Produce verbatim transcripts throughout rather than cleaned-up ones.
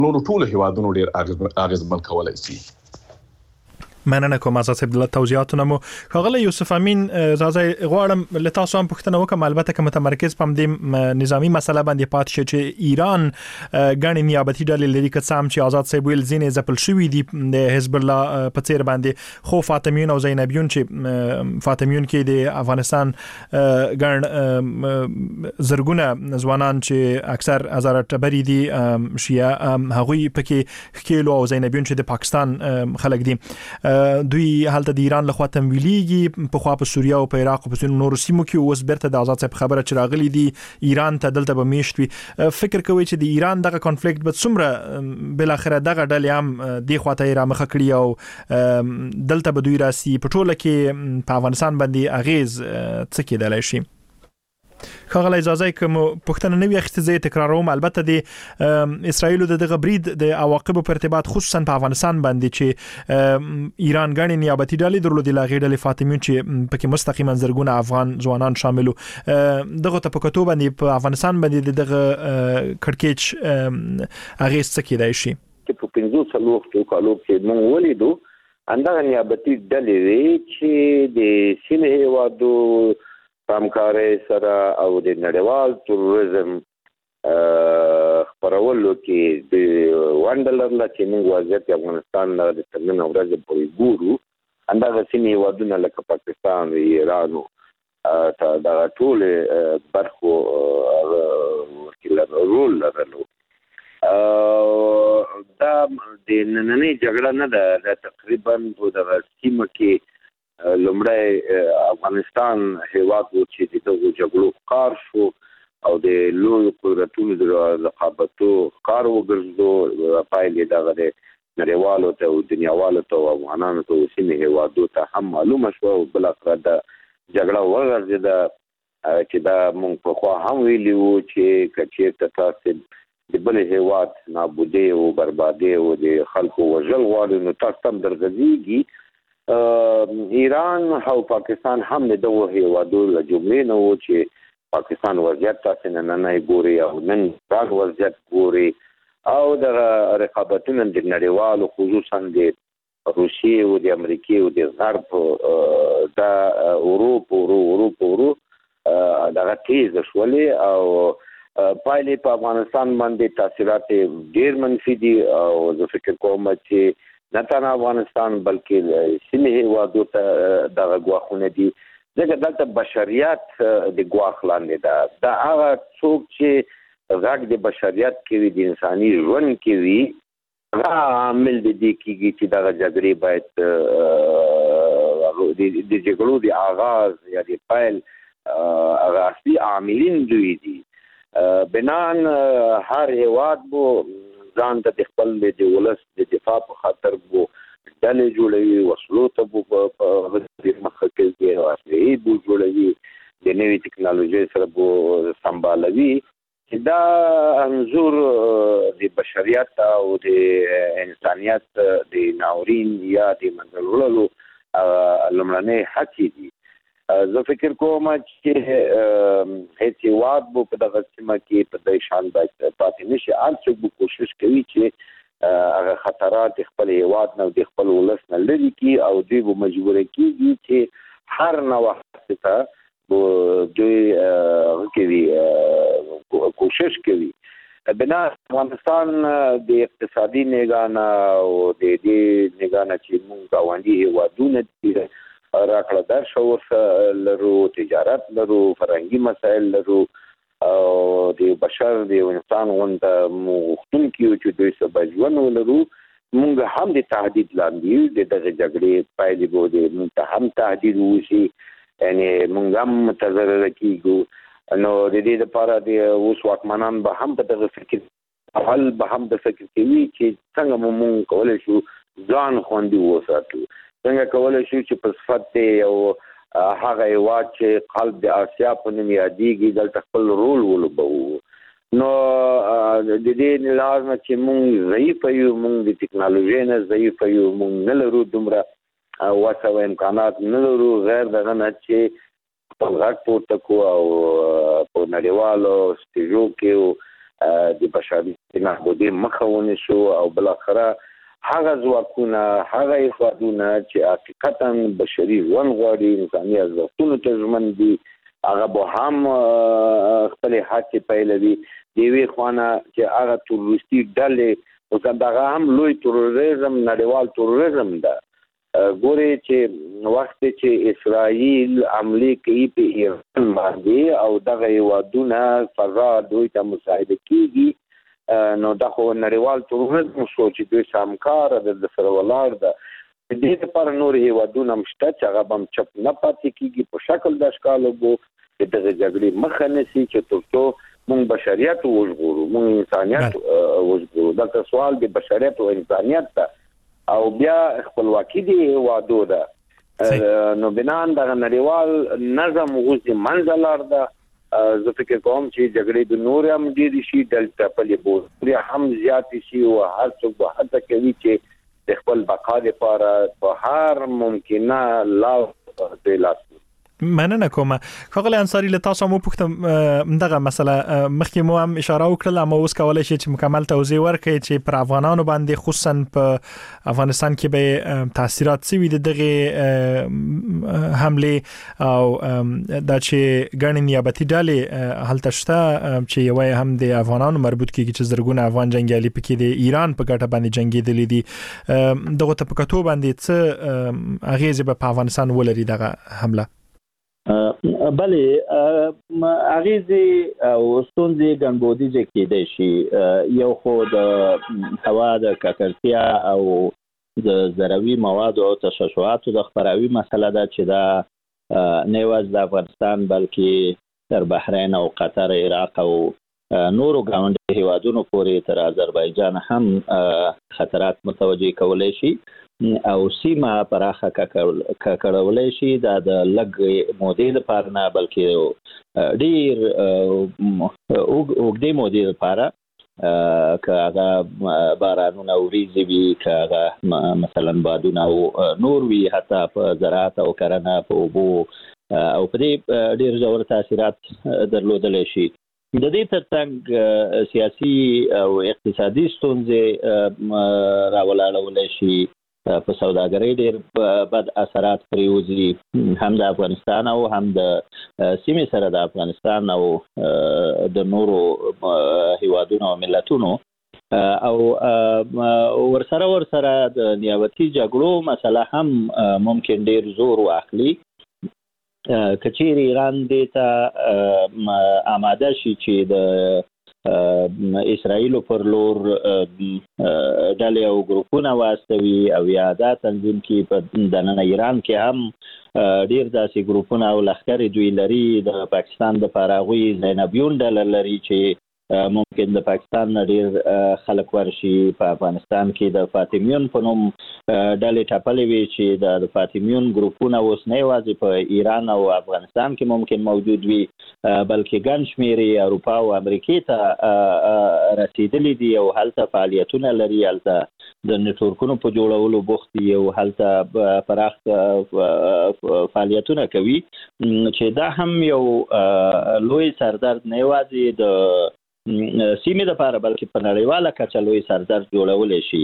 نور ټول هیوادونو ډیر اغیزمن کولای شي. مننه کوم از عبد الله توضیحاتونه مو خغله یوسف امین راځي غواړم له تاسو هم پوښتنه وکم البته که متمرکز پم د نظامی مسله باندې پات شي چې ایران غاڼې نیابتي ډلې لري که سم چې آزاد صاحب ویل زینې زپل شوې دي د حزب الله په څیر باندې خو فاطمیون او زینبیون چې فاطمیون کې د افغانستان غاڼ زرګونه ځوانان چې اکثر هزار ټبري دي شیعه هغوی پکې کېلو او زینبیون چې د پاکستان خلک دي دوی حالت د ایران له خوا تمویليږي په خوا په سوریه او په عراق او په نورو سیمو کې اوس برته د آزاد صاحب خبره چې راغلي دي ایران ته دلته به میشتوي. فکر کوي چې د ایران دغه کنفلیکټ به څومره بل اخره دغه ډلې هم د خواته را مخ کړی او دلته به دوی راسي په ټوله کې په افغانستان باندې اغیز څه کېدلی شي. خغله اجازه کوم پښتنه نوې اخته زه تکراروم البته د اسرایل د دغه برید د عواقبو په ارتباط خصوصا په افغانستان باندې چې ایران غاڼې نیابتي ډلې درلودي لاغې ډلې فاطمیون چې پکې مستقیما زرګونه افغان ځوانان شاملو دغه ته په کتو باندې په افغانستان باندې دغه کړکېچ هغه څه کېدای شي چې په پنځو څلوېښتو کالو کې موږ ولیدو اندغه نیابتي ډلې چې د سیمې هیوادو همکاري سره او د نړیوال تروریزم خبرولو کې د وانډلر لا چې موږ وضعیت افغانستان د تنن ورځ پورې ګورو اندغه سیمې هیوادونه لکه پاکستان او ایران ته د ټول برخو رول لرلو دا د نننۍ جګړه نه ده تقریبا د سیمه کې لومړی افغانستان هیواد چې د دغه جګړو کار شو او د لوی قدرتونو د رقابتو کار وګرځو پایلې دغه د نړیوالو ته او دنیاوالو ته افغانانو ته سیمې هیوادو ته هم معلومه شو او بل اخر د جګړه ورغځېده چې دا موږ په خوا هم ویلي وو چې کچېرته تاسو د بل هیواد نابودي او بربادي او د خلکو وژل غواړي نو تاسو هم درغځيږي. ایران او پاکستان هم د دوه هیوادو له جملې نه و چې پاکستان وضعیت تاسو نه نه ګوري او نن راغ وضعیت ګوري او د رقابتونو د نړیوالو خصوصا د روسیې او د امریکای او د غرب د اروپا او اروپا ورو دغه تیز شولې او پایلې په افغانستان باندې تاثیرات ډېر منفي دي او زه فکر کوم چې نه تنها افغانستان بلکې سیمې هیوادو ته دغه ګواښونه دي ځکه دلته بشریت د ګواښ لاندې ده دا هغه څوک چې غږ د بشریت کې وي د انساني ژوند کې وي هغه عامل د دې کېږي چې دغه جګړې باید د جګړو د آغاز یا د پیل هغه اصلي عاملین دوی دي بنان هر هیواد بو ځان د خپل د ولس د دفاع په خاطر بو ډلې جوړوي وسلو ته بو په مخه کې او اصلي بو جوړوي د نوې ټکنالوژي سره بو سمبالوي چې دا انظور د بشریت او د انسانیت د ناورین یا د منځلولو لمړنۍ هڅې دي. زه فکر کوم چې هیڅ هیواد بو په دغه سیمه کې په دې شان باید پاتې نشي هر څوک به کوشش کوي چې هغه خطرات خپل هیواد نه د خپل ولس نه لري کی او دوی به مجبور کیږي چې هر نوع ته دوی کوي کوشش کوي. بنا افغانستان د اقتصادي نگانه او د دې نگانه چې موږ غونډي هیوادونه دي راکړه در شور لرو تجارت لرو فرهنګي مسائل لرو او د بشر د انسان غونډه مختون کیو چې دوی سبا ژوند ولرو موږ هم د تهدید لاندې د دغه جګړې پایلې بو د موږ هم تهدید وشي یعنی موږ هم متضرر کیږو نو د دې لپاره د اوس واکمنان به هم په دغه فکر اول به هم د فکر کوي چې څنګه موږ کولای شو ځان خوندي وساتو څنګه کولای شو چې په صفت یو هغه هیواد چې قلب د آسیا په نوم یادېږي دلته خپل رول ولوبو نو د دې لازم چې موږ ضعیف یو موږ د ټکنالوژي نه ضعیف یو موږ نه لرو دومره وسه امکانات نه لرو غیر دغه نه چې په غږ پورته کو او په نړیوالو سټیجو کې د بشري نابودي مخه ونیسو او بل اخره هغه ځواکونه هغه هیوادونه چې حقیقتا بشري ژوند غواړي انساني ارزښتونو ته ژمن دي هغه به هم خپل هڅې پیلوي د یوې خوانه چې هغه تروریستي ډلې او دغه هم لوی تروریزم نړیوال تروریزم ده ګوري چې وخت چې اسرائیل حمله کوي په ایران باندې او دغه هیوادونه فضا دوی ته مساعده کیږي نو دا خو نړیوال تروریزم شو چې دوی سامکار د سره ولاړ ده د دې لپاره نور هیوادونه مشته چې هغه هم چپ نه پاتې کیږي په شکل د اشکال وو چې دغه جګړې مخه نشي چې ترڅو موږ بشریت وژغورو موږ انسانیت وژغورو دا سوال د بشریت او انسانیت ته او بیا خپلواکي دی هیوادو ده نو بنان دغه نړیوال نظم غوښتي منځلار ده زه فکر کوم چې جګړې د نور هم ډېرې شي دلته پلې بوري هم زیاتې شي او هر څوک به هڅه کوي چې د خپل بقا لپاره په هر ممکنه لار د لاس مننه کوم ښاغلی انصاري له تاسو مو پوښتم دغه مسله مخکې مو هم اشاره وکړه اما اوس کولای شي چې مکمل توضیح ورکړي چې پر افغانانو باندې خصوصا په افغانستان کې به تاثیرات سوي دغه حمله او د چې ګڼ نیابتي ډلې هلته شته چې یو هم د افغانانو مربوط کیږي چې زرګونه افغان جنگیالي پکې د ایران په ګټه باندې جنگیدلي دي دغه ته په کتو باندې څه اغیزه په افغانستان ولري دغه حمله بله اغیزې او ستونزې ګڼبودیزې کېدای شي یو خو د هوا د ککړتیا او د ضروي موادو او تشعشعاتو د خپراوي مسله ده چې دا نه یوازې د افغانستان بلکې تر بحرین او قطر عراق او نورو ګاونډي هیوادونو پورې تر آذربایجان هم خطرات متوجه کولای شي او سیمه پراخه کړولای شي دا د لږ مودې لپاره نه بلکې ډیر اوږدې مودې لپاره که هغه بارانونه وریځې وي که هغه مثلا بادونه او نور وي حتی په زراعت او کرنه په اوبو او په دې ډیر ژور تاثیرات درلودلی شي د دې ترڅنګ سیاسي او اقتصادي ستونزې راولاړولی شي په سوداګرۍ ډېر بد اثرات پرېوځي هم د افغانستان او هم د سیمې سره د افغانستان او د نورو هیوادونو او ملتونو او ورسره ورسره د نیابتي جګړو مسله هم ممکن ډېر زور واخلي که چیرې ایران دې ته آماده شي چې د اسرائیل پر لور ډلې او ګروپونه واستوي او یا دا تنظیم کې په دننه ایران کې هم ډیر داسې ګروپونه او لښکرې دوی لري د پاکستان د پاراغوي زینبیون ډله لري چې ممکن د پاکستان ډیر خلک ورشي په افغانستان کې د فاطمیون په نوم ډلې ټاپلې وي چې د فاطمیون ګروپونه اوس نه یوازې په ایران او افغانستان کې ممکن موجود وي بلکې ګڼ شمېرې اروپا او امریکې ته رسیدلي دي او هلته فعالیتونه لري هلته د نټورکونو په جوړولو بوخت دي او هلته پراخ فعالیتونه کوي چې دا هم یو لوی سردرد نه یوازې د سیمې لپاره بلکې په نړیواله کچه لوی سردرد جوړولی شي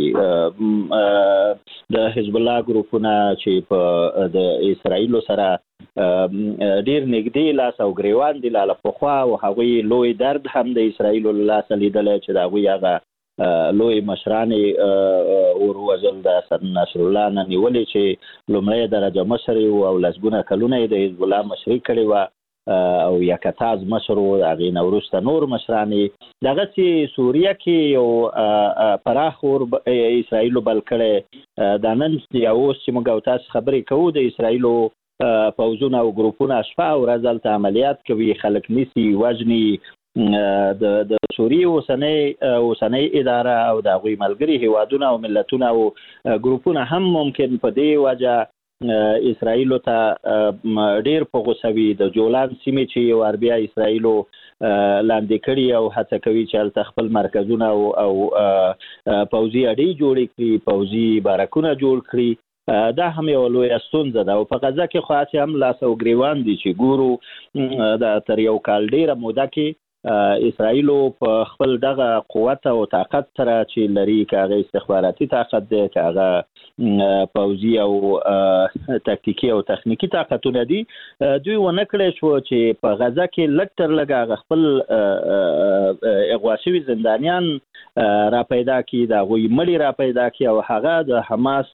د حزب الله ګروپونه چې په د اسرائیلو سره ډیر نږدې لاس او ګریوان دي له پخوا او هغوی لوی درد هم د اسرائیلو له لاسه لیدلی چې د هغوی هغه لوی مشرانې وروژل د حسن نصرالله نه نیولې چې لومړی درجه مشر و او لسګونه کلونه یې د حزب الله مشري کړې وه او یکتاز مشر و هغې نه وروسته نور مشرانې دغسې سوریه کې یو پراخ اور اسرائیلو بل کړی دا نن یا اوس چې موږ او تاسو خبرې کوو د اسرائیلو پوځونه او ګروپونه شپه او ورځ هلته عملیات کوي خلک نیسي وژني د د سوریې اوسنۍ اوسنۍ اداره او د هغوی ملګري هیوادونه او ملتونه او ګروپونه هم ممکن په دې وجه اسرائیلو ته ډیر په غوسه وي د جولان سیمې چې یو بیا اسرائیلو لاندې کړي او هڅه کوي چې هلته خپل مرکزونه او پوځي اډې جوړې کړي پوځي بارکونه جوړ کړي دا هم یو لویه ستونزه ده او په غزه کې خو هسې هم لاس او ګریوان دي چې ګورو دا تر یو کال ډیره موده کې اسرائیل په خپل دغه قوت او طاقت سره چې لري کاغه استخباراتي طاقت دی کاغه پوځي او تاکتیکي او تخنیکی طاقتونه دي دوی ونه کړی شو چې په غزا کې لټر لګا خپل اغواسي زندانیان را پیدا کی دا غوی مړی را پیدا کی او هغه د حماس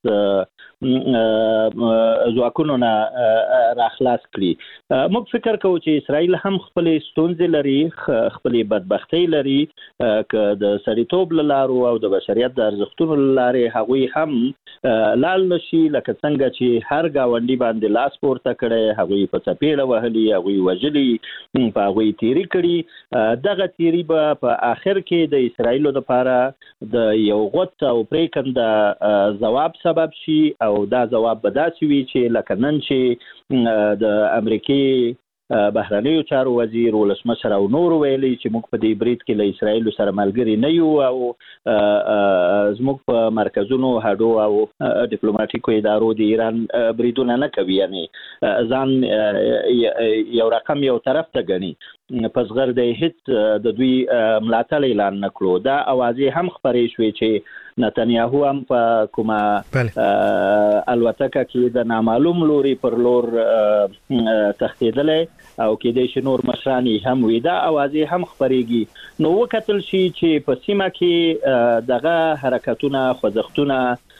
ځواکونو نه راخلاص کړي موږ فکر کوو چې اسرائیل هم خپل ستونزې لري خپل بدبختی لري ک د سړیتوب لارو او د بشریت د ارزښتونو لارې هغوی هم لال نشي لکه څنګه چې هر گاونډي باندې لاس پورته کړي هغوی په چپیړه وهلي هغوی وجلي په هغوی تیری کړي دغه تیری به په آخر کې د اسرائیل لپاره د یو غوت او پریکند جواب سبب شي او دا جواب به داسې وي چې لکه نن چې د امریکای بهرنیو چارو وزیر ولسمشر او نور ویلي چې موږ په دې برید کې له اسرائیل سره ملګری نه یو او زموږ په مرکزونو هډو او ډیپلوماټیکو ادارو د ایران بریدونه نه کوي یعنی ځان یو رقم یو طرف ته ګڼي پس غیر د هیڅ د دوی ملاتړ اعلان نکړو دا اوازې هم خبرې شوې چې نتنیاهو هم په کومه الوتکه کې د نامعلوم لوري پر لور تښتېدلی او کېدای شي نور مشران هم وي دا اوازې هم خبرېږي نو وکتل شي چې په سیمه کې دغه حرکتونه خوځښتونه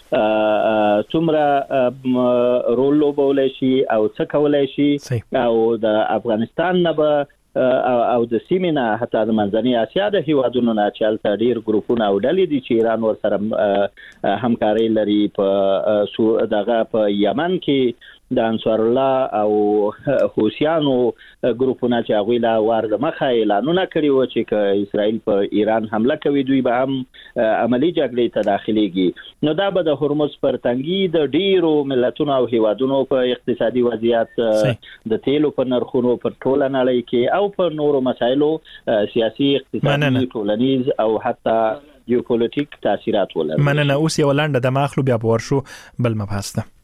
څومره رول لوبولی شي او څه کولی شي او د افغانستان نه به او د سیمې نه حتی د منځنۍ اسیا د هیوادونو نه چې هلته ډېر ګروپونه او ډلې دي چې ایران ورسره همکاري لري په دغه په یمن کې د انصار الله او حوثیانو ګروپونه چې هغوی لا وار د مخه اعلانونه کړي وو چې که اسرائیل په ایران حمله کوي دوی به هم عملي جګړې ته داخليږي نو دا به د هرمز پر تنګي د ډیرو ملتونو او هیوادونو په اقتصادي وضعیت د تیلو په نرخونو پر ټوله نړۍ کې او په نورو مسایلو سیاسي اقتصادي ټولنیز او حتی جیوپولیټیک تاثیرات ولري مننه اوس یو لاندې د ماخلو بیا په ورشو بل مبحث ده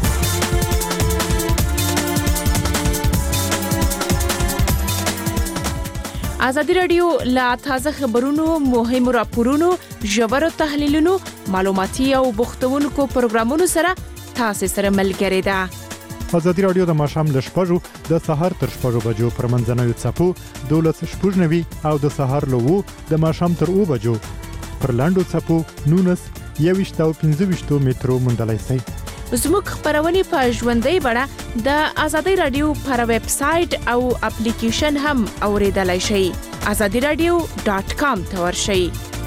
ازادي رادیو لا تازه خبرونو مهمو راپورونو ژورو تحلیلونو معلوماتي او بوختونکو پروګرامونو سره تاسو سره ملګری ده ازادي رادیو د ماشام د شپږو د سهار تر شپږو بجو پر منځنوي چپو دولس شپږنوي او د سهار لوو د ماشام تر او بجو پر لاندو چپو نونس یويشت او پنځه مترو مندلای سي زموږ خبرونه په ژوندۍ بڼه د ازادي رادیو پر ویب سټ او اپلیکیشن هم اوریدلای شئ azadi radio dot com ته ورشئ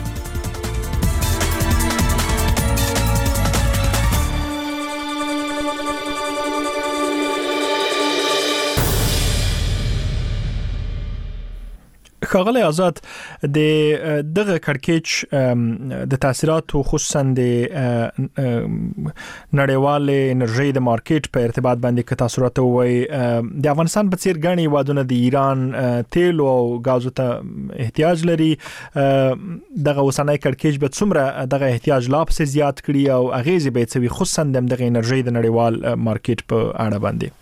خاغلی آزاد د دغه کړکېچ د تاثیراتو خصوصا د نړیوال انرژي د مارکیټ په ارتباط باندې ک تاثیرات وای د افغانستان په څیر غني وادونه د ایران تیل او غازو ته احتیاج لري دغه وسنۍ کړکېچ به څومره دغه احتیاج لا په زیات کړي او اغیزه به څوي خصوصا د انرژي د نړیوال مارکیټ په اړه باندې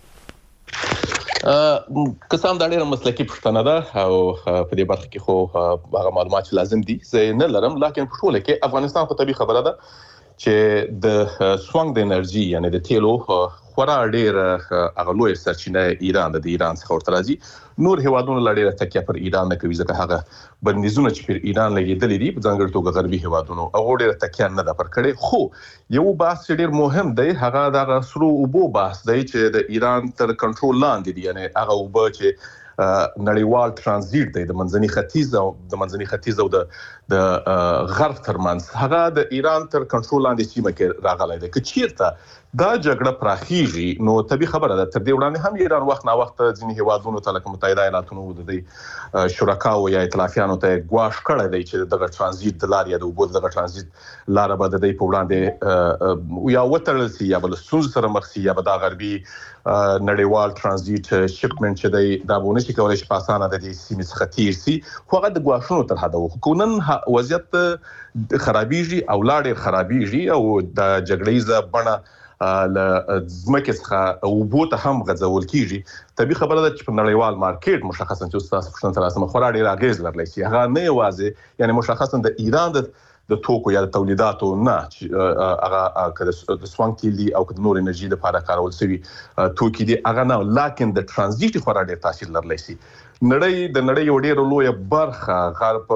قسم دا ډېر مسلکي پښتنه ده او په دې برخه کې خو هغه معلومات لازم دي زه نه لرم لکه په ټوله کې افغانستان خو طبي خبره ده چې د سوانګ د انرژي یعنی د تیلو خورا ډېر هغه لوی سرچینه ایران د ایران څخه ورته راځي نور هیوادونو لړۍ تکیه پر ایران نه کوي ځکه هغه بندیزونه چې پر ایران لګیدلې دي په ځانګړي توګه غربي هیوادونو او ډېر تکیه نه ده پر کړې خو یو بحث ډېر مهم دی هغه د سرو اوبو بحث دی چې د ایران تر کنټرول لاندې دي یعنی هغه اوبه چې نړیوال ترانزیت دی د منځني ختیځ او د منځني ختیځ او د د غرب ترمنځ هغه د ایران تر کنټرول لاندې سیمه کې راغلی دی که چیرته دا جګړه پراخیږي نو طبي خبره ده تر دې وړاندې هم ایران وخت نا وخت ځینې هیوادونو ته لکه متحده ایالاتونو د دې شرکاو یا ائتلافیانو ته ګواښ کړی دی چې دغه ترانزیت د لارې د اوبو دغه ترانزیت لاره به د دې په وړاندې یا وتړل شي یا بل ستونزې سره مخ شي یا به دا غربي نړیوال ترانزیت شپمنټ چې دی دا به نشي کولای چې په اسانه د دې سیمې څخه تیر شي خو هغه د ګواښونو تر حده خو نن وضعیت خرابېږي او لا ډېر خرابېږي او د جګړې ز بڼه ل زمکه څخه او بوته هم غځول کیږي طبي خبره ده چې په نړیوال مارکیټ مشخصا چې تاسو په شان تراسمه خورا ډیر اغیز لرلی شي هغه نه یوازې یعنی مشخصا د ایران د د توکو یا د تولیداتو نه هغه کله د سوانګ تیل او د نور انرژي لپاره کارول شوی توکي دي هغه نه لکه د ترانزیت خورا ډیر تاثیر لرلی شي نړۍ د نړۍ یو ډیر لوی برخه غرب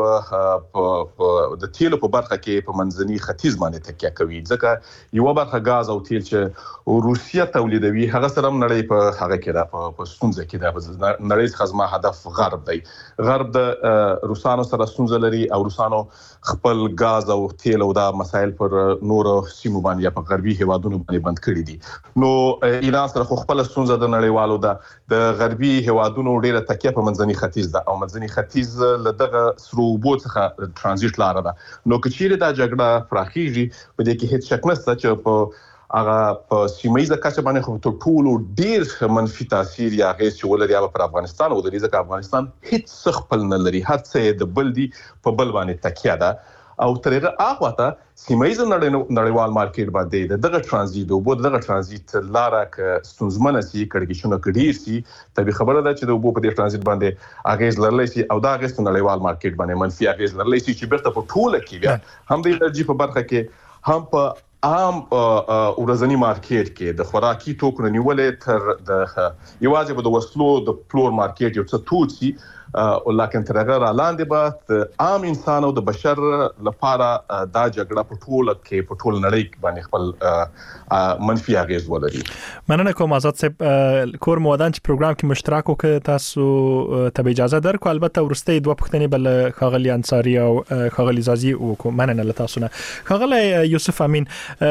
د تیل په برخه کې په منځني ختیځ باندې تکیه کوي ځکه یو برخه غاز او تیل چې روسیا تولیدوي هغه سره نړۍ په هغه کې را په ستونزه کې ده نړۍ خزمه هدف غرب دی غرب د روسانو سره ستونزه لري او روسانو خپل غاز او تیل او دا مسایل پر نور سیمو باندې په غربي هیوادونو باندې بند کړی دي نو ایران سره خپل ستونزه د نړیوالو ده د غربي هیوادونو ډیره تکیه په منځني ختیځ ده او منځني ختیځ له دغه سروبو څخه ترانزیت لار ده نو کچېره دا جګړه پراخیږي په دې کې هیڅ شک نشته چې په هغه په سیمایي کچه باندې خو ټول ټول ډیر منفي تاثیر یا غیر چې ولري په افغانستان او د دې ځکه افغانستان هیڅ خپل نه لري هر څه د بل دی په بل باندې تکیه ده او ترغه هغه ته سیمایي نړیوال مارکیټ باندې دغه ترانزیت او بو دغه ترانزیت لاره ک ستونزمنه سي کړګیشونه کډیر سي طبي خبره ده چې د بو په دې ترانزیت باندې اغیز لرلی سي او دا اغیز نړیوال مارکیټ باندې منفي اغیز لرلی سي چې بیرته په ټوله کې بیا هم د انرژي په برخه کې هم په عام ورځنی مارکیټ کې د خوراکي توکو نیولې تر د یوازې په د وسلو د پلور مارکیټ یو څه توڅي او لکه ترغه را لاندې به عام انسان او د بشر لپاره دا جګړه په ټوله کې په ټول نړۍ باندې خپل منفي اغیز ولري مننه کوم آزاد صاحب کور مودان چې پروګرام کې مشترک وکړ تاسو ته اجازه درکو البته ورسته دوه پښتنې بل خاغلی انصاری او خاغلی زازی وکړو مننه له تاسو نه خاغلی یوسف امین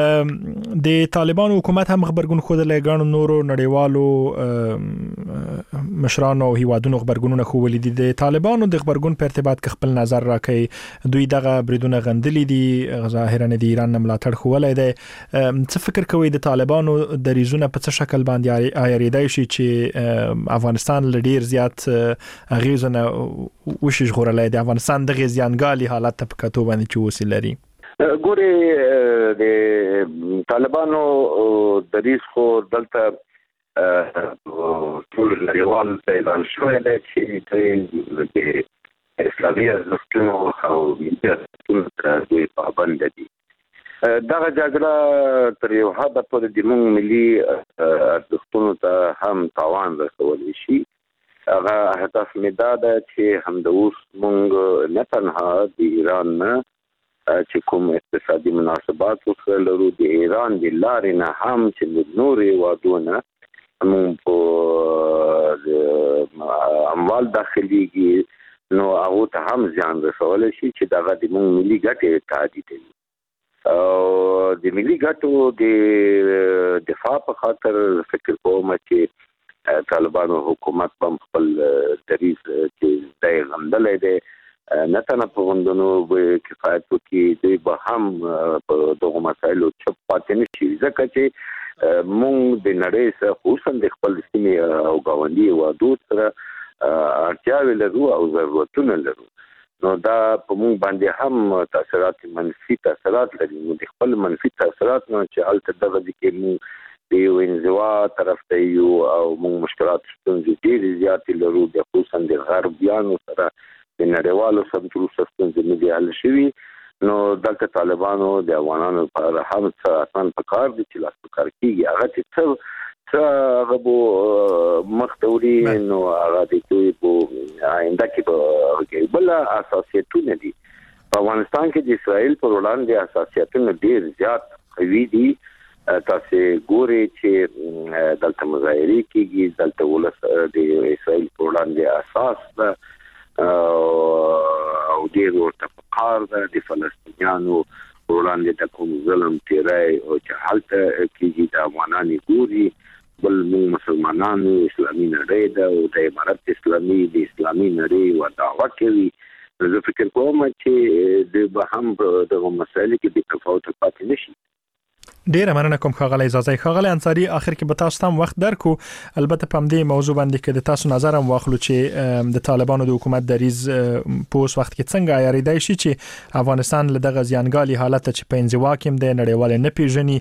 د طالبان حکومت هم خبرګون خود له غاڼو نورو نړیوالو مشرانو او هیوادونو خبرګونونه خو ولې د طالبانو د خبرګون په ارتباط کې خپل نظر راکړي دوی دغه بریدونه غندلې دي ظاهرا د ایران نه ملاتړ خولای دی څه فکر کوي د طالبانو د ریزونه په څه شکل باندې آیریدای شي چې افغانستان لډیر زیات غیزونه وشي غوړلای دی افغانستان د غزيانګالي حالت په کتو باندې چې وسیل لري ګوري د طالبانو د ریس خو دلته ټول نړیوال اعلان شوی دی چې د اسلامي ارزښتونو او ملي ارزښتونو ته دوی پابند دي دغه جګړه تر یو حده پورې د موږ ملي ارزښتونو ته هم تاوان رسولی شي هغه هدف مې دا ده چې همدا اوس موږ نه تنها د ایران نه چې کوم اقتصادي مناسبات وسره لرو د ایران د لارې نه هم چې نورې وادونه موږ په اموال داخليږي نو هغه ته هم ځان رسول شي چې دا د موږ ملي ګټې تعدید دي او د ملي ګټو د دفاع په خاطر فکر کوم چې طالبانو حکومت په خپل دریز چې دای غندلې ده نه تنه په غندونو به کفایت وکړي دوی به هم په دغه مسایلو چپ پاتې نشي ځکه چې مونږ د نړۍ سره خصوصا د خپل سیمې او ګاونډي هیوادو سره اړتیاوې لرو او ضرورتونه لرو نو دا په مونږ باندې هم تاثیرات منفي تاثیرات لري نو د خپل منفي تاثیرات نه چې الته دغه کې مونږ د یو انزوا طرف ته یو او مونږ مشکلات ستونزې ډېرې زیاتې لرو د خصوصا د غربیانو سره د نړیوالو سمترو ستونزې نه دي حل شوي نو دلته طالبانو د افغانانو لپاره هم څه اسان پکار دي چې لاس پکار کیږي هغه چې څه څه غو مختوري نو هغه د دوی په آینده کې به بل اساسیتونه دي په افغانستان کې د اسرائیل پر وړاندې اساسیتونه ډیر زیات قوي دي تاسو ګوري چې دلته مظاهره کیږي دلته ولس د اسرائیل پر وړاندې اساس ده او ډیر ورته فقار ده د فلسطینیانو وړاندې د کوم ظلم تیرای او چې حالت کیږي د افغانانو ګوري بل موږ مسلمانانو اسلامي نړۍ ده او د امارت اسلامي د اسلامي نړۍ و دعوه کوي زه فکر کوم چې د به هم د مسایلو کې د تفاوت پاتې نشي ډیره مننه کوم خغلی اجازه خغلی انصاری. اخر کې به تاسو ته وخت درکو، البته په دې موضوع باندې کې د تاسو نظر هم واخلو چې د طالبانو د حکومت دریز په اوس وخت کې څنګه یاریدای شي چې افغانستان له دغه زیانګالي حالت چې په انزوا کې د نړیوال نه پیژني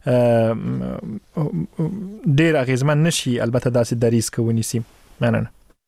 ډیر اغیزمن نشي، البته داسې دریز کوونی سي. مننه.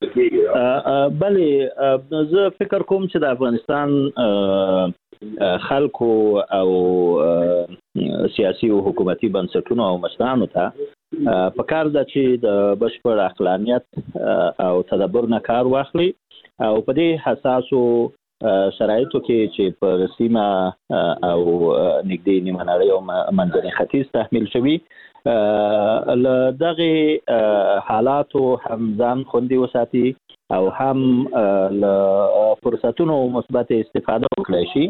بله زه فکر کوم چې د افغانستان خلکو او سیاسي او حکومتي بنسټونو او مشرانو ته په کار ده چې د بشپړ عقلانیت او تدبر نه کار واخلي او په دې حساسو شرایطو کې چې په سیمه او نږدې نیمه نړۍ او منځني ختیځ تحمیل شوي له دغه حالاتو هم ځان خوندي وساتي او هم له فرصتونو مثبت استفاده وکړي شي.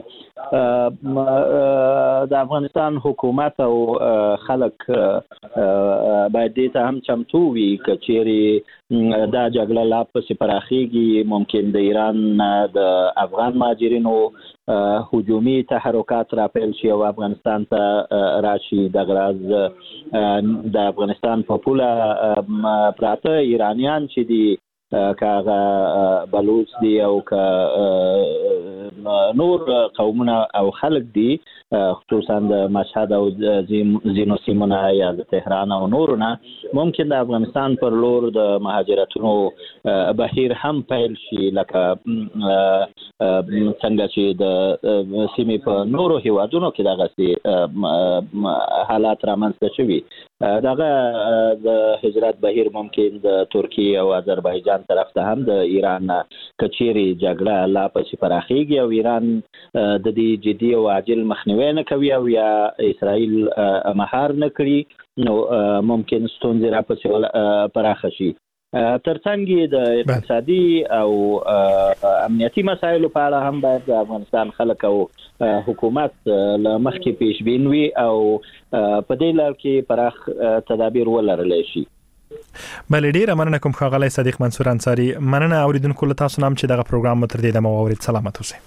د افغانستان حکومت او خلک باید دې ته هم چمتو وي که چیرې دا جګړه لا پسې پراخیږي، ممکن د ایران د افغان مهاجرینو هجومي تحرکات را پیل شي او افغانستان ته راشي. دغه راز د افغانستان په پوله پراته ایرانیان چې دي که هغه بلوچ دي او که نور قومونه او خلک دي، خصوصا د مشهد او ځینو سیمونه یا د تهران او نورونه، ممکن د افغانستان پر لور د مهاجرتونو بهیر هم پیل شي، لکه څنګه چې د سیمې په نورو هیوادونو کې دغسې حالات رامنځته شوي. دغه د هجرت بهیر ممکن د ترکیه او آذربایجان طرف ته هم د ایران کچيري جګړه لا پسې پراخیږي او ایران د دې جدي او عاجل مخنیوي نه کوي او یا اسرائیل مهار نه کړي، نو ممکن ستونزې را پسې پراخه شي. ترڅنګ د اقتصادي او امنیتي مسایلو په اړه هم باید د افغانستان خلک او حکومت له مخکې پیشبین وي او په دې لار کې پراخ تدابیر ولرلی شي. بله ډیره مننه کوم ښاغلی صدیق منصور انصاری. مننه اوریدونکو له تاسو نام چې دغه پروګرام مو تر دې دمه واورید. سلامت اوسئ.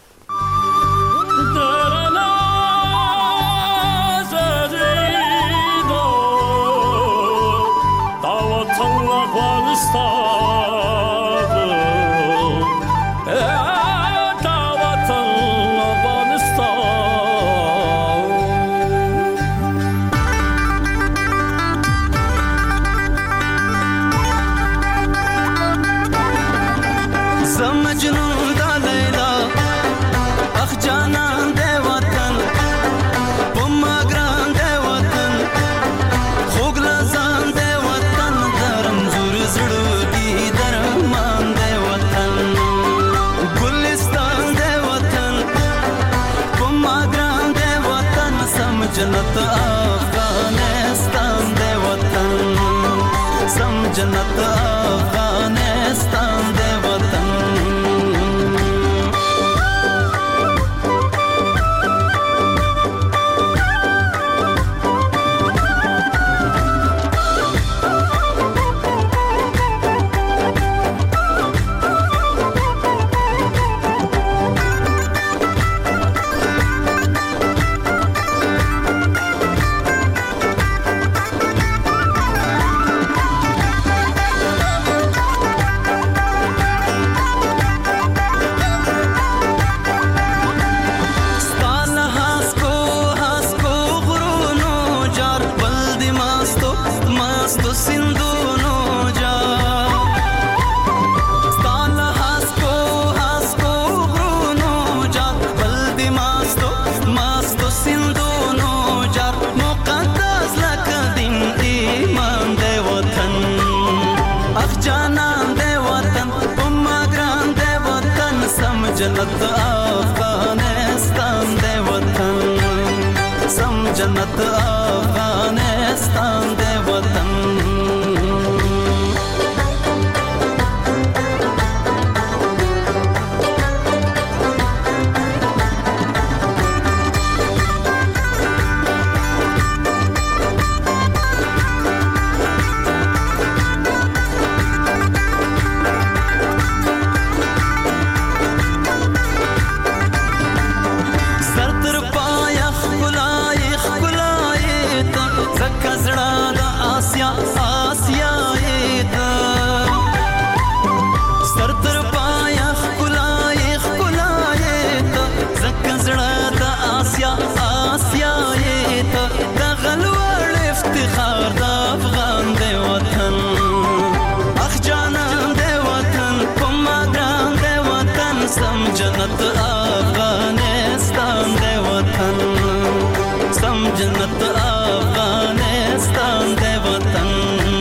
जन्नत अफगानिस्तान दे वतन, सम जन्नत अफगानिस्तान दे वतन. जन्नत अफगानिस्तान दे वतन, सम जन्नत अफगानिस्तान दे वतन. जन्नत अफगानिस्तान दे वतन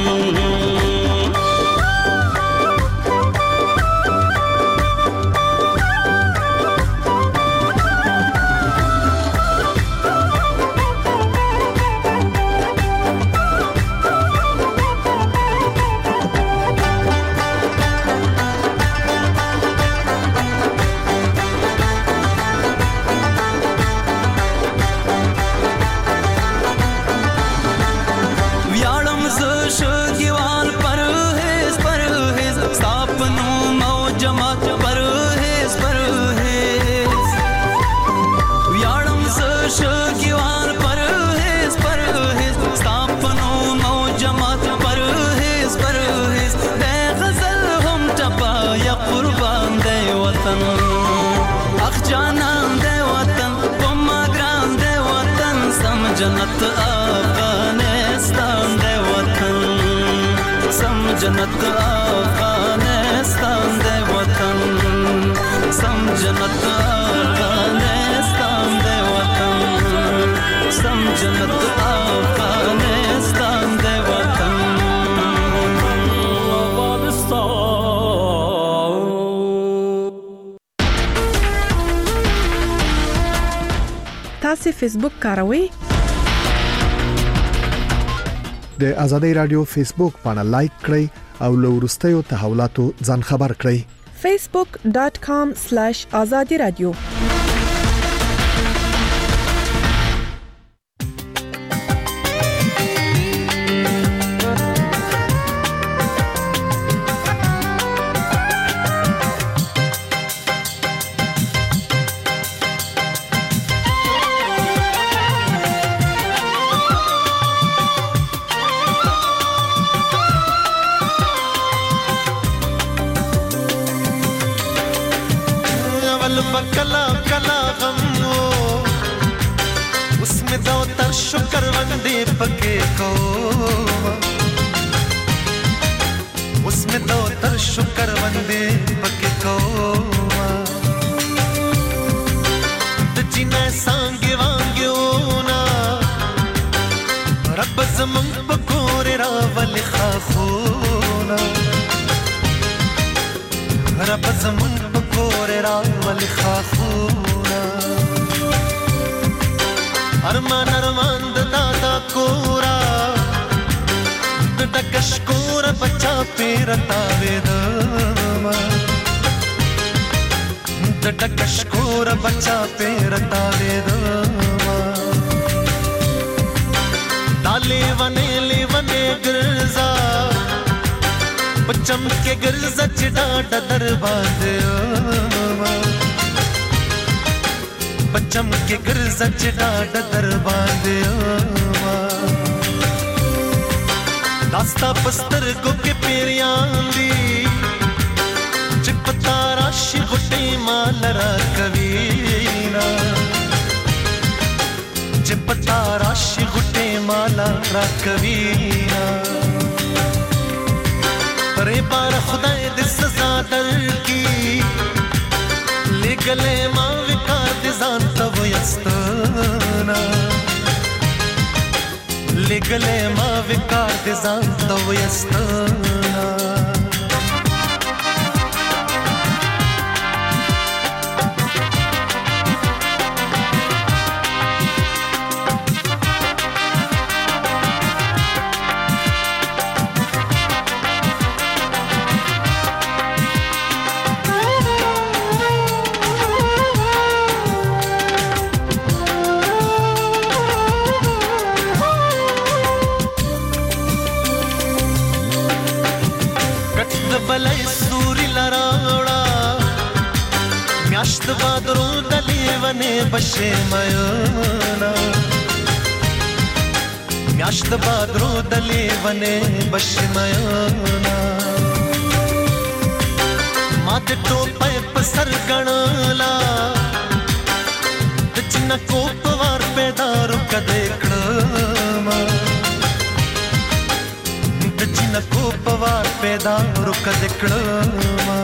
जन्नत अफगानिस्तान दे वतन सम जन्नत अफगानिस्तान दे वतन सम जन्नत अफगानिस्तान दे वतन सम जन्नत अफगानिस्तान दे वतन تاسو فیسبوک کاروئ؟ د آزادۍ رادیو فیسبوک باندې لایک کړئ او له وروستیو تحولاتو ځان خبر کړئ. facebook dot com slash azadi radio कला कला गम हो उसमें दो तर शुक्र वंदे पके को उसमें दो तर शुक्र वंदे पके को जिन्हें सांगे वांगे ना रब ज़मन पकोरे रावल खाफोना रब ज़मन पकोरे रावल खाफोना अरमान अरमान दादा कोरा डकशकोर बच्चा पेरता वेदमा डकशकोर बच्चा पेरता वेदमा डाले वने ले वने गिरजा बच्चम के गिरजा चिड़ा डदर बांधे बच्चम के गिरजा चिड़ा डदर बांधे दास्ता पस्तर को के पेरियांदी चिपता राशि गुटे मालरा कवीना चिपता राशि गुटे मालरा कवीना रे बार खुदाए दे सजा दर की ले गले मां विकार दे जान तब यस्तना ले गले मां विकार दे जान तब यस्तना बलय सूरी लराड़ा म्याश्त बादरों दली वने बशे मयोना म्याश्त बादरों दली वने बशे मयोना माते टोपे पसर गणला दचिना कोपवार पेदारू कदेकड़मा दचिना कोपवार पेदारू कदेकड़मा